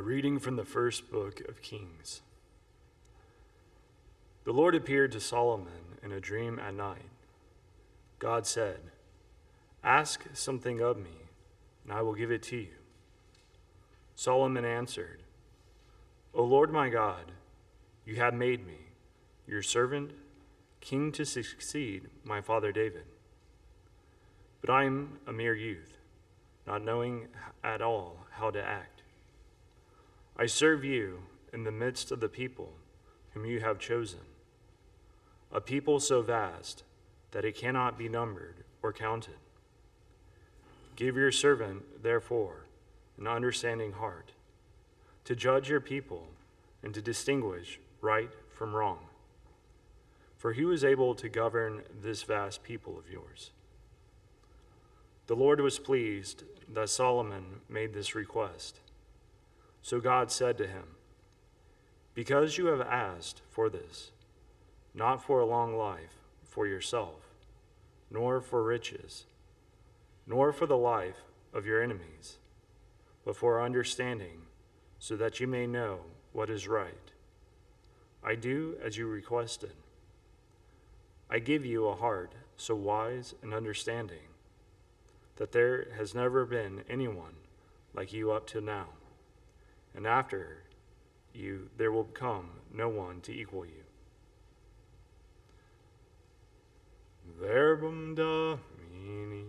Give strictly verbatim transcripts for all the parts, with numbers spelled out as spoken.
A reading from the first book of Kings. The Lord appeared to Solomon in a dream at night. God said, "Ask something of me, and I will give it to you." Solomon answered, "O Lord my God, you have made me, your servant, king to succeed my father David. But I am a mere youth, not knowing at all how to act. I serve you in the midst of the people whom you have chosen, a people so vast that it cannot be numbered or counted. Give your servant, therefore, an understanding heart, to judge your people and to distinguish right from wrong. For who is able to govern this vast people of yours?" The Lord was pleased that Solomon made this request. So God said to him, "Because you have asked for this, not for a long life for yourself, nor for riches, nor for the life of your enemies, but for understanding, so that you may know what is right, I do as you requested. I give you a heart so wise and understanding that there has never been anyone like you up to now. And after you, there will come no one to equal you." Verbum Domini.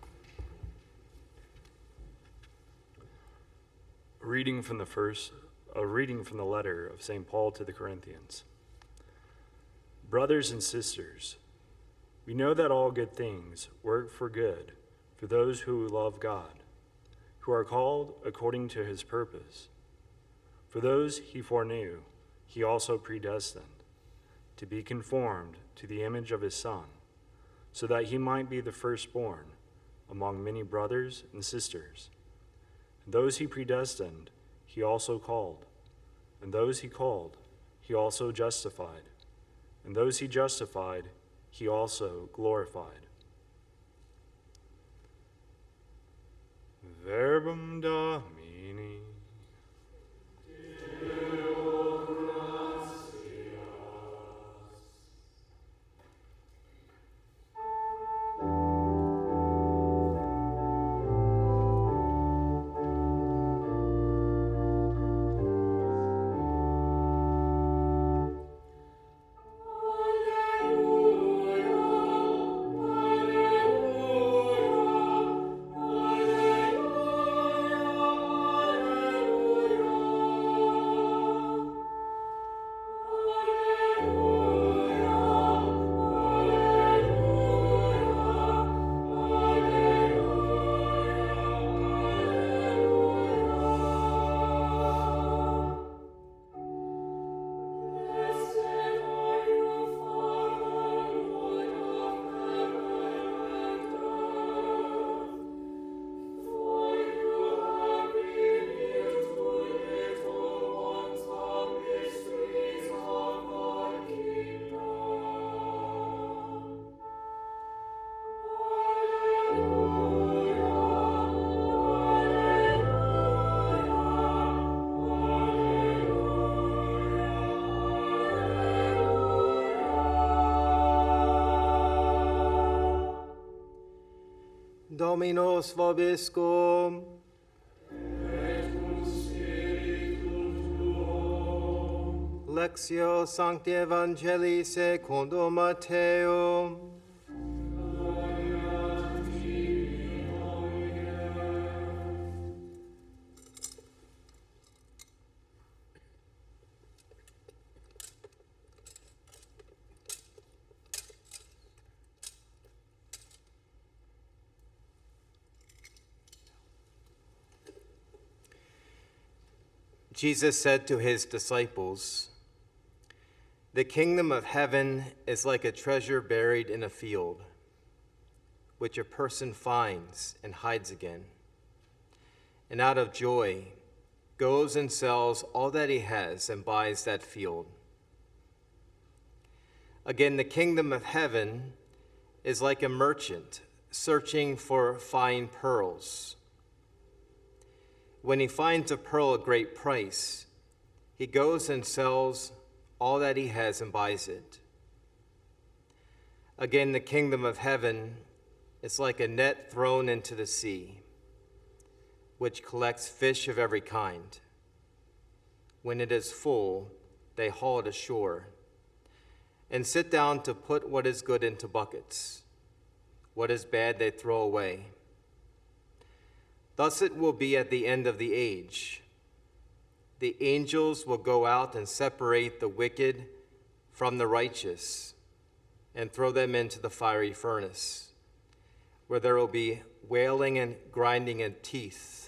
A reading from the first A reading from the letter of Saint Paul to the Corinthians. Brothers and sisters, we know that all good things work for good for those who love God, who are called according to his purpose. For those he foreknew, he also predestined to be conformed to the image of his Son, so that he might be the firstborn among many brothers and sisters. And those he predestined, he also called. And those he called, he also justified. And those he justified, he also glorified. Verbum Domini. Dominus vobiscum. Et cum spiritu tuo. Lectio Sancti Evangelii secundum Matteum. Gloria tibi, Domine. Jesus said to his disciples, "The kingdom of heaven is like a treasure buried in a field, which a person finds and hides again, and out of joy goes and sells all that he has and buys that field. Again, the kingdom of heaven is like a merchant searching for fine pearls. When he finds a pearl at great price, he goes and sells all that he has and buys it. Again, the kingdom of heaven is like a net thrown into the sea, which collects fish of every kind. When it is full, they haul it ashore and sit down to put what is good into buckets. What is bad they throw away. Thus it will be at the end of the age. The angels will go out and separate the wicked from the righteous and throw them into the fiery furnace, where there will be wailing and grinding of teeth.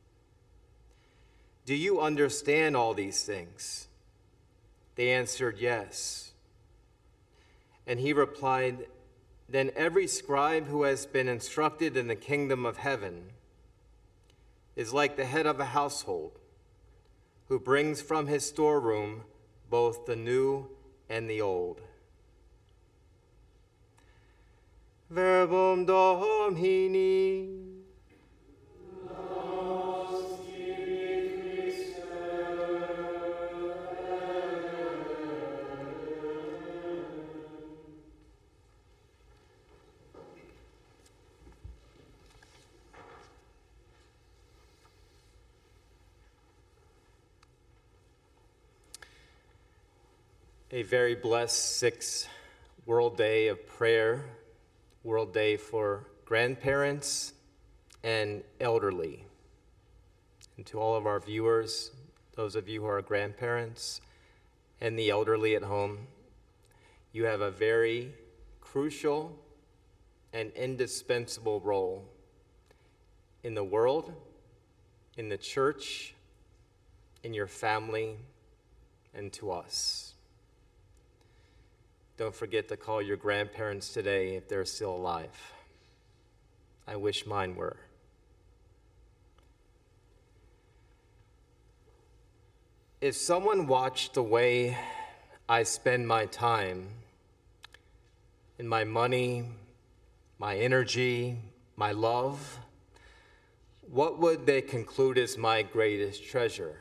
Do you understand all these things?" They answered, "Yes." And he replied, "Then every scribe who has been instructed in the kingdom of heaven is like the head of a household, who brings from his storeroom both the new and the old." Verbum Domini. A very blessed sixth World Day of Prayer, World Day for grandparents and elderly. And to all of our viewers, those of you who are grandparents, and the elderly at home, you have a very crucial and indispensable role in the world, in the church, in your family, and to us. Don't forget to call your grandparents today if they're still alive. I wish mine were. If someone watched the way I spend my time and my money, my energy, my love, what would they conclude is my greatest treasure?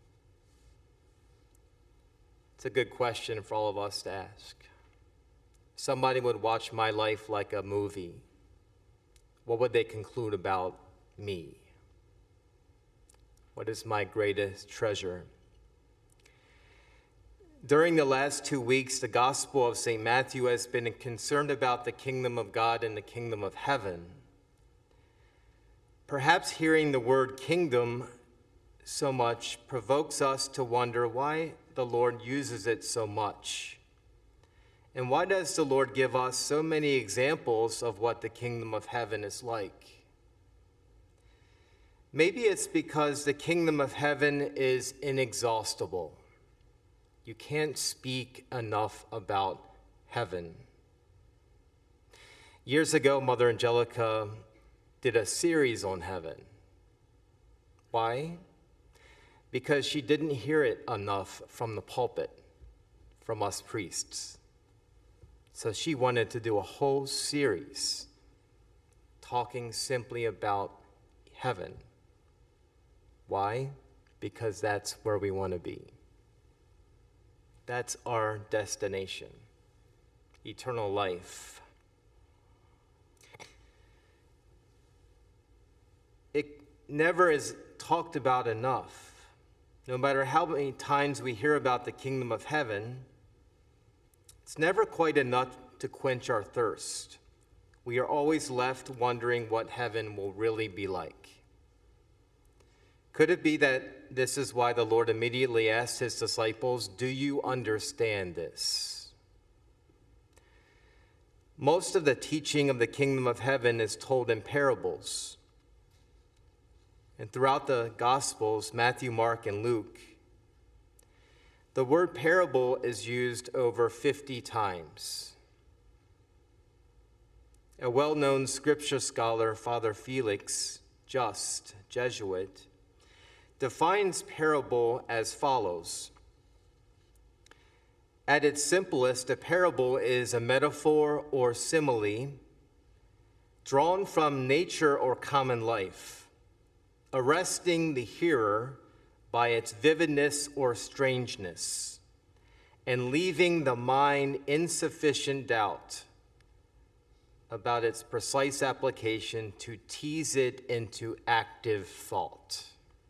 It's a good question for all of us to ask. Somebody would watch my life like a movie. What would they conclude about me? What is my greatest treasure? During the last two weeks, the Gospel of Saint Matthew has been concerned about the kingdom of God and the kingdom of heaven. Perhaps hearing the word kingdom so much provokes us to wonder why the Lord uses it so much. And why does the Lord give us so many examples of what the kingdom of heaven is like? Maybe it's because the kingdom of heaven is inexhaustible. You can't speak enough about heaven. Years ago, Mother Angelica did a series on heaven. Why? Because she didn't hear it enough from the pulpit, from us priests. So she wanted to do a whole series talking simply about heaven. Why? Because that's where we want to be. That's our destination, eternal life. It never is talked about enough. No matter how many times we hear about the kingdom of heaven, it's never quite enough to quench our thirst. We are always left wondering what heaven will really be like. Could it be that this is why the Lord immediately asked his disciples, "Do you understand this?" Most of the teaching of the kingdom of heaven is told in parables. And throughout the Gospels, Matthew, Mark, and Luke, the word parable is used over fifty times. A well-known scripture scholar, Father Felix Just, Jesuit, defines parable as follows. At its simplest, a parable is a metaphor or simile drawn from nature or common life, arresting the hearer by its vividness or strangeness, and leaving the mind insufficient doubt about its precise application to tease it into active thought.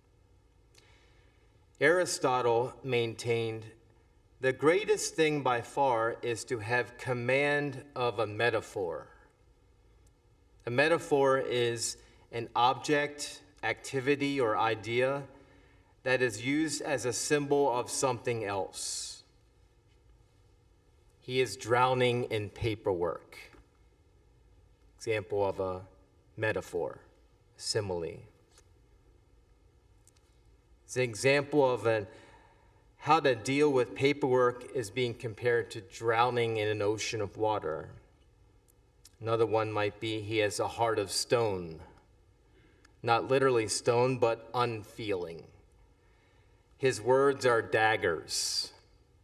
Aristotle maintained the greatest thing by far is to have command of a metaphor. A metaphor is an object, activity, or idea that is used as a symbol of something else. He is drowning in paperwork. Example of a metaphor, simile. It's an example of an, how to deal with paperwork is being compared to drowning in an ocean of water. Another one might be he has a heart of stone. Not literally stone, but unfeeling. His words are daggers.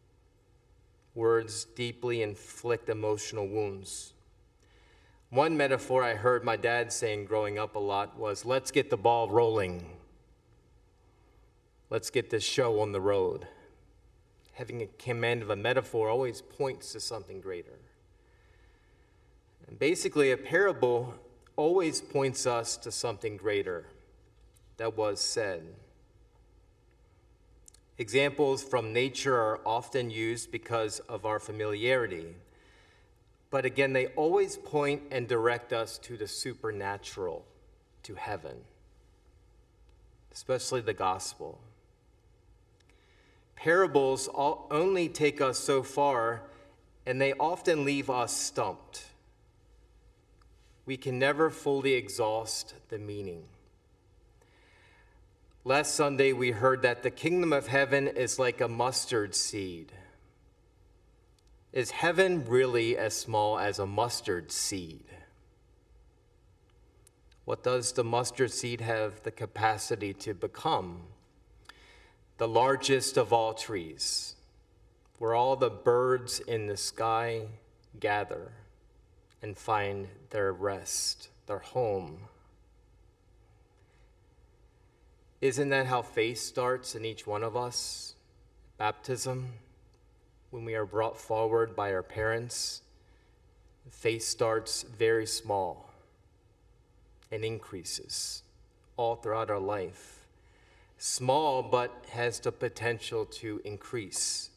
Words deeply inflict emotional wounds. One metaphor I heard my dad saying growing up a lot was, "Let's get the ball rolling. Let's get this show on the road." Having a command of a metaphor always points to something greater. And basically, a parable always points us to something greater that was said. Examples from nature are often used because of our familiarity. But again, they always point and direct us to the supernatural, to heaven, especially the gospel. Parables all, only take us so far, and they often leave us stumped. We can never fully exhaust the meaning. Last Sunday, we heard that the kingdom of heaven is like a mustard seed. Is heaven really as small as a mustard seed? What does the mustard seed have the capacity to become? The largest of all trees, where all the birds in the sky gather and find their rest, their home. Isn't that how faith starts in each one of us? Baptism, when we are brought forward by our parents, faith starts very small and increases all throughout our life. Small, but has the potential to increase.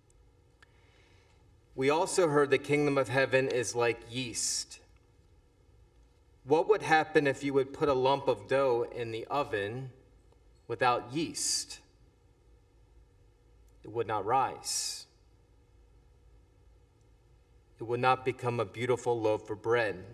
We also heard the kingdom of heaven is like yeast. What would happen if you would put a lump of dough in the oven without yeast? It would not rise. It would not become a beautiful loaf of bread.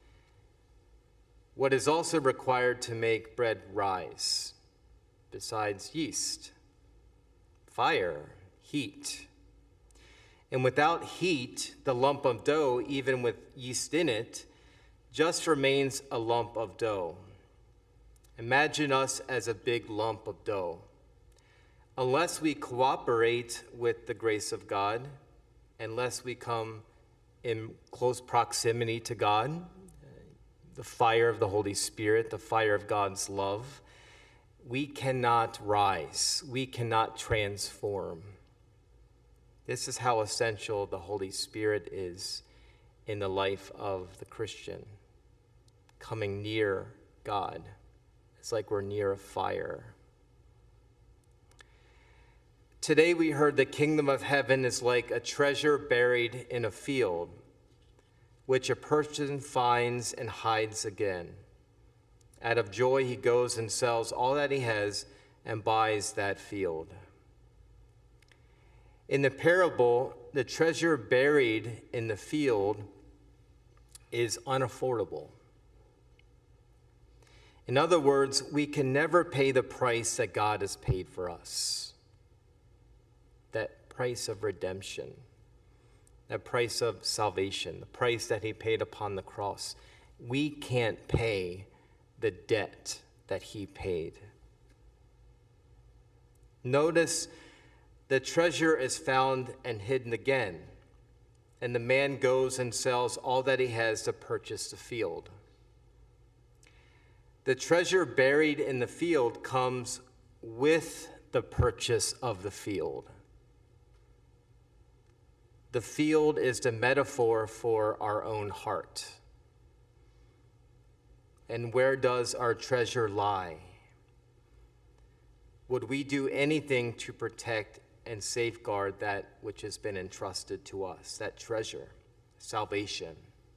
What is also required to make bread rise, besides yeast? Fire, heat. And without heat, the lump of dough, even with yeast in it, just remains a lump of dough. Imagine us as a big lump of dough. Unless we cooperate with the grace of God, unless we come in close proximity to God, the fire of the Holy Spirit, the fire of God's love, we cannot rise. We cannot transform. This is how essential the Holy Spirit is in the life of the Christian. Coming near God. It's like we're near a fire. Today we heard the kingdom of heaven is like a treasure buried in a field, which a person finds and hides again. Out of joy, he goes and sells all that he has and buys that field. In the parable, the treasure buried in the field is unaffordable. In other words, we can never pay the price that God has paid for us. That price of redemption, that price of salvation, the price that he paid upon the cross. We can't pay the debt that he paid. Notice the treasure is found and hidden again, and the man goes and sells all that he has to purchase the field. The treasure buried in the field comes with the purchase of the field. The field is the metaphor for our own heart. And where does our treasure lie? Would we do anything to protect and safeguard that which has been entrusted to us, that treasure, salvation?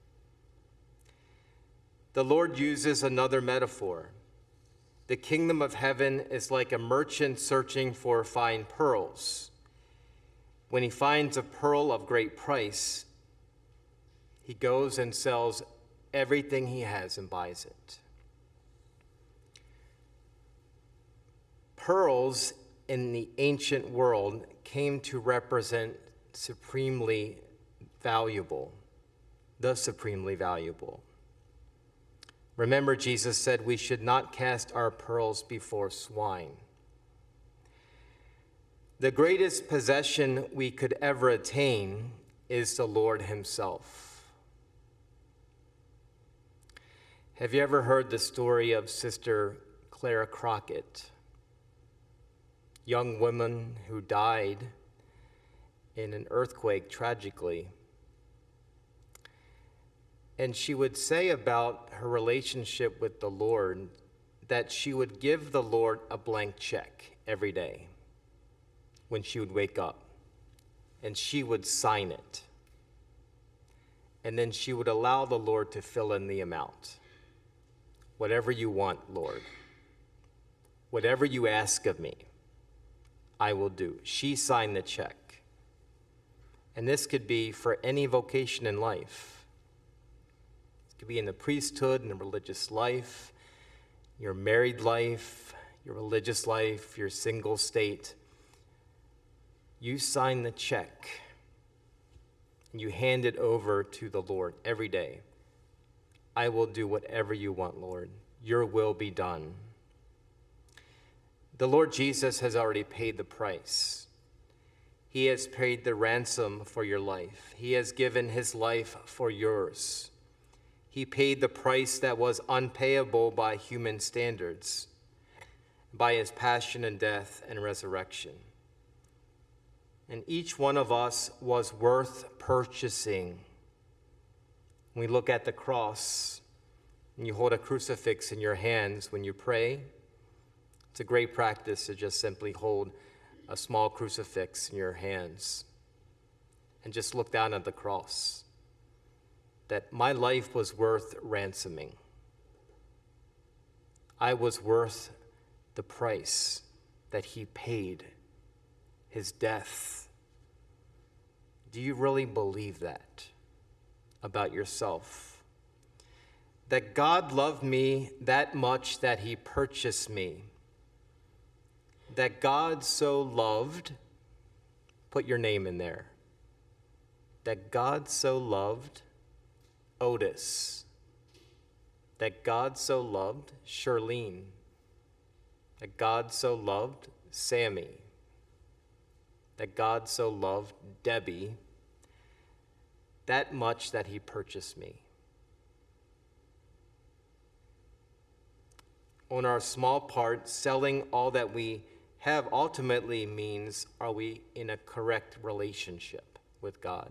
The Lord uses another metaphor. The kingdom of heaven is like a merchant searching for fine pearls. When he finds a pearl of great price, he goes and sells everything he has and buys it. Pearls in the ancient world came to represent supremely valuable, the supremely valuable. Remember, Jesus said we should not cast our pearls before swine. The greatest possession we could ever attain is the Lord himself. Have you ever heard the story of Sister Clara Crockett? Young woman who died in an earthquake tragically. And she would say about her relationship with the Lord that she would give the Lord a blank check every day when she would wake up, and she would sign it. And then she would allow the Lord to fill in the amount. Whatever you want, Lord. Whatever you ask of me, I will do. She signed the check. And this could be for any vocation in life. It could be in the priesthood, in the religious life, your married life, your religious life, your single state. You sign the check and you hand it over to the Lord every day. I will do whatever you want, Lord. Your will be done. The Lord Jesus has already paid the price. He has paid the ransom for your life. He has given his life for yours. He paid the price that was unpayable by human standards, by his passion and death and resurrection. And each one of us was worth purchasing. When we look at the cross, and you hold a crucifix in your hands when you pray, it's a great practice to just simply hold a small crucifix in your hands and just look down at the cross. That my life was worth ransoming. I was worth the price that he paid, his death. Do you really believe that about yourself? That God loved me that much that he purchased me. That God so loved, put your name in there. That God so loved Otis. That God so loved Charlene. That God so loved Sammy. That God so loved Debbie. That much that he purchased me. On our small part, selling all that we have ultimately means, are we in a correct relationship with God?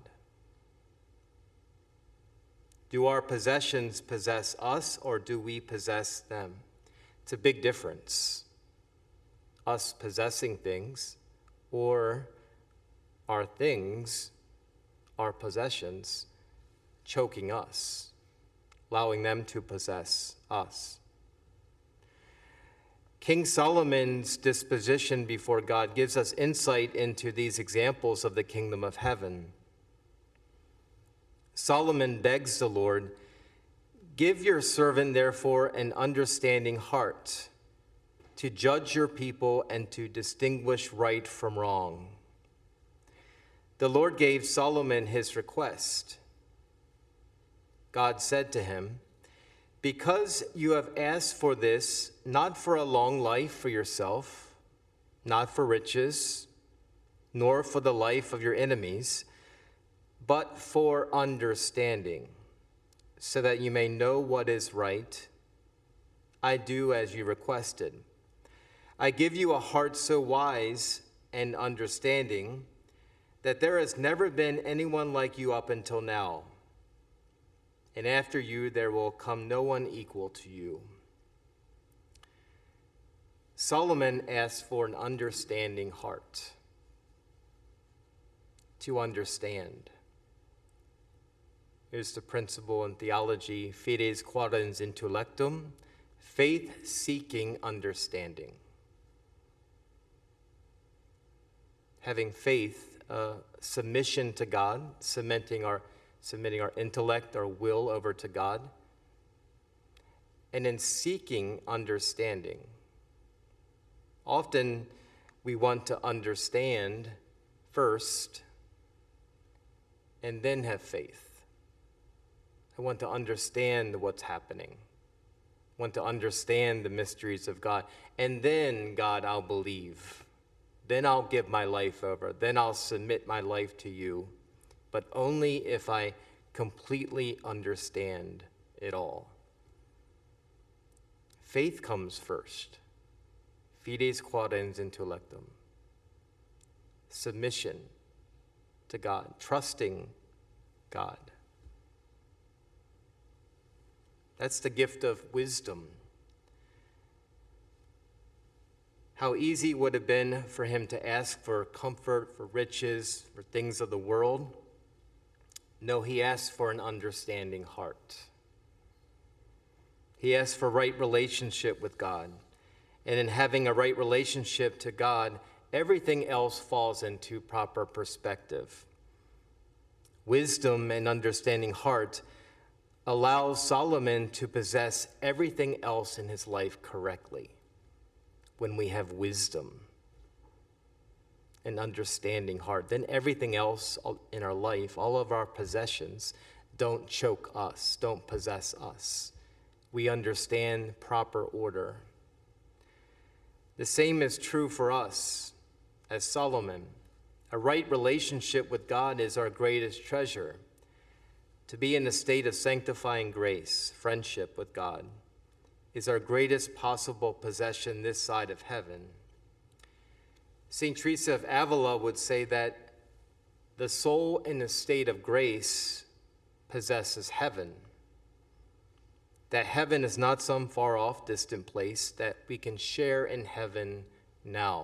Do our possessions possess us, or do we possess them? It's a big difference. Us possessing things, or our things, our possessions, choking us, allowing them to possess us. King Solomon's disposition before God gives us insight into these examples of the kingdom of heaven. Solomon begs the Lord, "Give your servant, therefore, an understanding heart to judge your people and to distinguish right from wrong." The Lord gave Solomon his request. God said to him, "Because you have asked for this, not for a long life for yourself, not for riches, nor for the life of your enemies, but for understanding, so that you may know what is right, I do as you requested. I give you a heart so wise and understanding that there has never been anyone like you up until now. And after you, there will come no one equal to you." Solomon asked for an understanding heart, to understand. Here's the principle in theology, fides quaerens intellectum, faith seeking understanding. Having faith, uh, submission to God, cementing our submitting our intellect, our will over to God, and in seeking understanding. Often we want to understand first and then have faith. I want to understand what's happening. I want to understand the mysteries of God. And then, God, I'll believe. Then I'll give my life over. Then I'll submit my life to you. But only if I completely understand it all. Faith comes first. Fides quaerens intellectum. Submission to God, trusting God. That's the gift of wisdom. How easy it would have been for him to ask for comfort, for riches, for things of the world. No, he asked for an understanding heart. He asked for right relationship with God. And in having a right relationship to God, everything else falls into proper perspective. Wisdom and understanding heart allows Solomon to possess everything else in his life correctly. When we have wisdom and understanding heart, then everything else in our life, all of our possessions, don't choke us, don't possess us. We understand proper order. The same is true for us as Solomon. A right relationship with God is our greatest treasure. To be in a state of sanctifying grace, friendship with God, is our greatest possible possession this side of heaven. Saint Teresa of Avila would say that the soul in a state of grace possesses heaven. That heaven is not some far off distant place, that we can share in heaven now.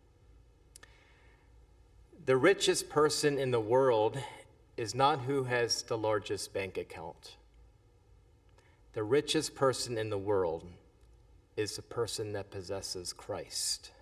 The richest person in the world is not who has the largest bank account. The richest person in the world is the person that possesses Christ.